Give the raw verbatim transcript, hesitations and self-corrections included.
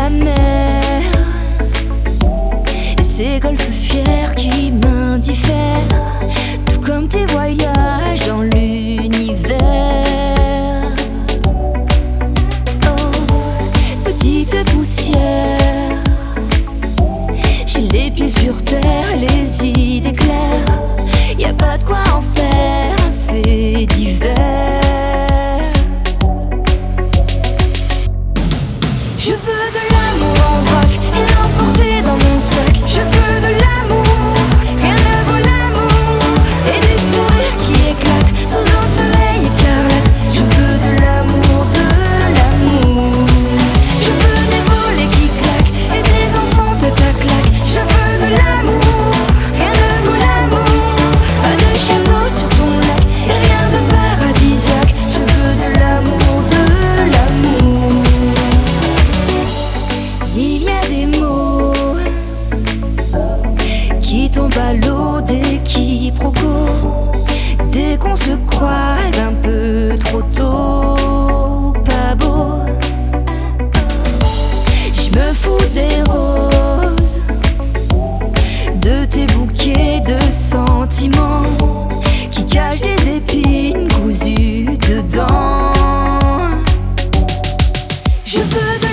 la mer et ces golfes fiers qui m'indiffèrent, tout comme tes voyages dans l'univers. Oh, petite poussière, j'ai les pieds sur terre, les idées claires, y a pas de quoi en faire un fait divers. Je veux de l'amour en vrac et l'emporter dans mon sac. Je veux de l'amour, rien ne vaut l'amour, et des fous rires qui éclatent sous un soleil écarlate. Je veux de l'amour, de l'amour. Je veux des volets qui claquent et des enfants tête à claque. Je veux de l'amour, rien ne vaut l'amour, pas de château sur ton lac et rien de paradisiaque. Je veux de l'amour, de l'amour. Il y a des mots qui tombent à l'eau des quiproquos, dès qu'on se croise un peu trop tôt. Pas beau, je me fous des roses, de tes bouquets de sentiments qui cachent des épines cousues dedans. Je veux de